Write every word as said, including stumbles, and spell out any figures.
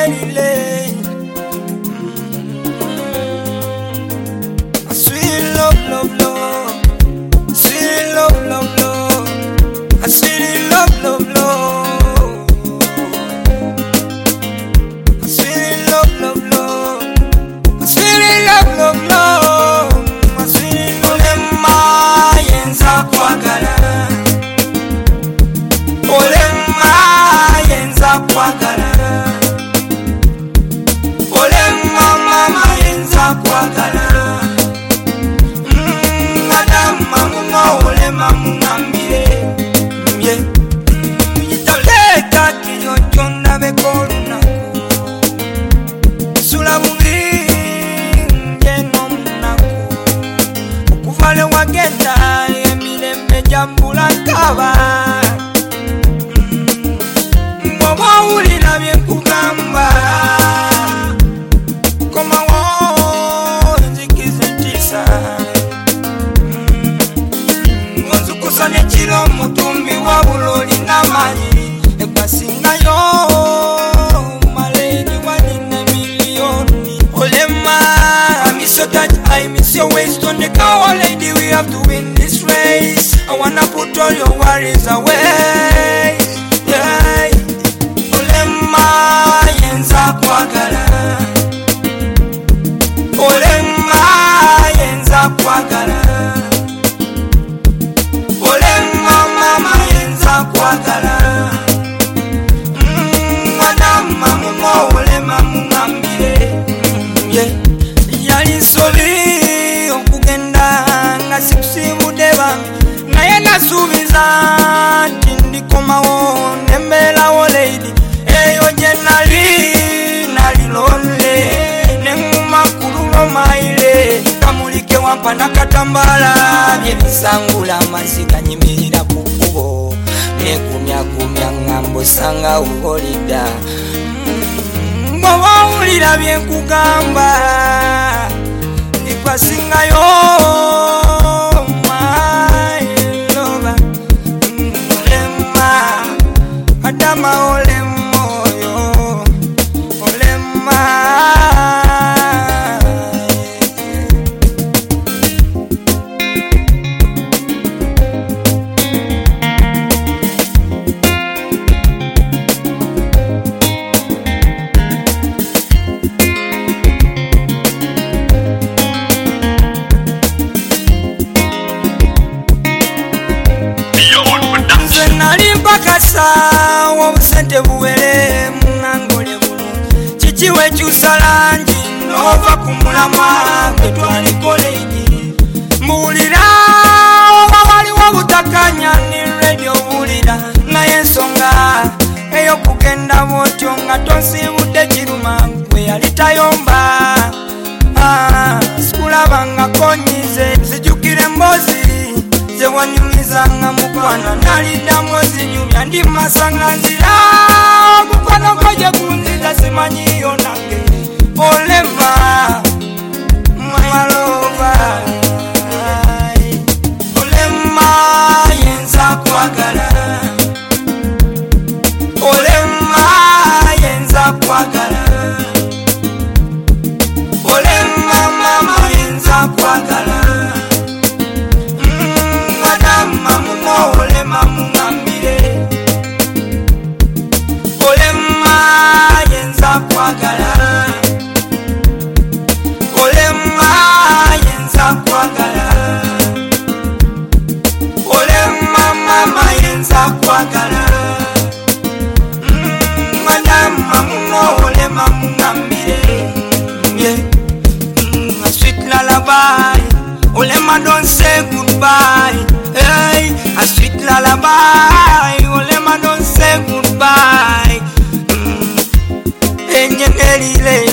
Sweet love, love, love. Sweet love, love, love. A sweet love, love, love. A sweet love, love, love. A sweet love, love, love. A sweet olema yenza kwagala. Olema yenza kwagala. Olema mama yenza kwagala. Olema mungamire ye yitaleta kiyo chonna bekorunaku sula bungi ngeno munaku okuvale wagenda emirembe jambula nkaba mwawulira byenkugamba komawo nzikizitisa Nechiro mutumbi wa buloli na mali Ekwasingayo Maleni wanine milioni Olema I miss your touch, I miss your waist On the cow lady we have to win this race I wanna put all your worries away Yeah Olema yenza kwagala Olema yenza kwagala kwagala madama mumo olema mungambire ye yali soli okugenda nga sikusibuddeba naye nasuubiza nti ndikomawo nemberawo lady eyo gye nali nali lonle nenguma kululomaire kamulike wampa nakatambala byebisangula amazzi ganyimirira ku kkubo Kumya kumya ngambo sanga uholida Mwawulira byenkugamba Ikwasingayo My lover Olema Adama olemoyo Olema Kasa wobusente buwere munangole bulu chichiwe chusalanji nova kumulama kwetwalikole idi mulira wawali wabutakanya ni radio bulira na yensonga eyo kugenda botyo nga tonsibude kiruma kwe yalitayomba ah sikulabanga konyize zijukire mbozi Wanyumizanga mukwana nalida mozi nyumya ndi masanga nzira mukwana koje kunzira simanyi yonange olema malova olema yenza kwagala olema yenza kwagala olema mama yenza kwagala Olema mungambire Olema yenza kwagala Olema yenza kwagala Olema mama yenza kwagala Madama mumo olema mungambire Yeah A sweet lullaby Olema don't say goodbye Hey, a sweet lullaby Olema don't say goodbye mm. Enye nelile